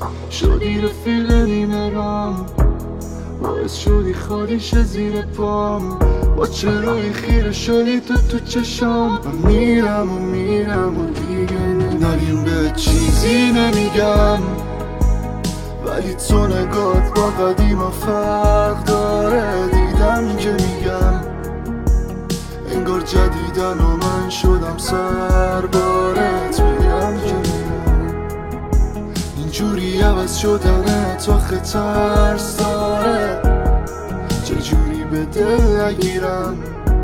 شدی رفیق نیمه رام، باعث شدی خالیش زیر پام. با چرای خیره شدی تو چشام. من میرم و دیگه نگیم به چیزی نمیگم، ولی تو نگات با قدیما فرق داره. دیدم که میگم انگار جدیدن و من شدم سربارت. میگم که میگم اینجوری عوض شدنه تا ترس داره. چجوری به دل نگیرم